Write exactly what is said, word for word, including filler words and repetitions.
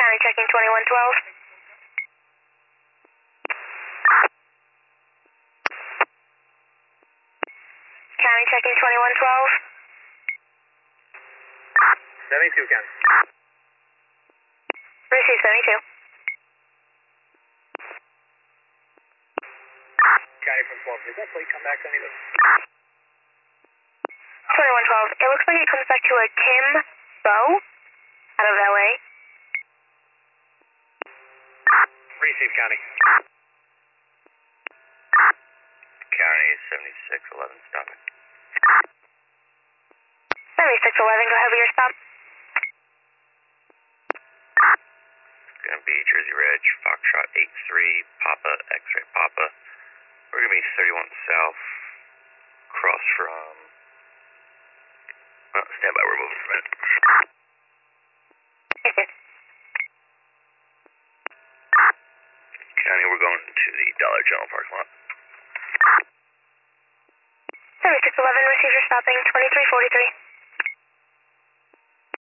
County checking twenty-one twelve. County checking twenty-one twelve. seventy-two, County. Receive seventy-two. County from twelve. Does that plate come back to me? twenty-one twelve. It looks like it comes back to a Tim Bow out of L A. Receive, County. County seventy-six eleven, stopping. seventy-six eleven, go ahead with your stop. It's going to be Jersey Reg, Foxtrot eight three, Papa, X-ray Papa. We're going to be thirty-one South, cross from... Oh, stand by, we're moving from it. Okay. County, we're going to the Dollar General parking lot. seventy-six eleven, receive your stopping, twenty-three forty-three.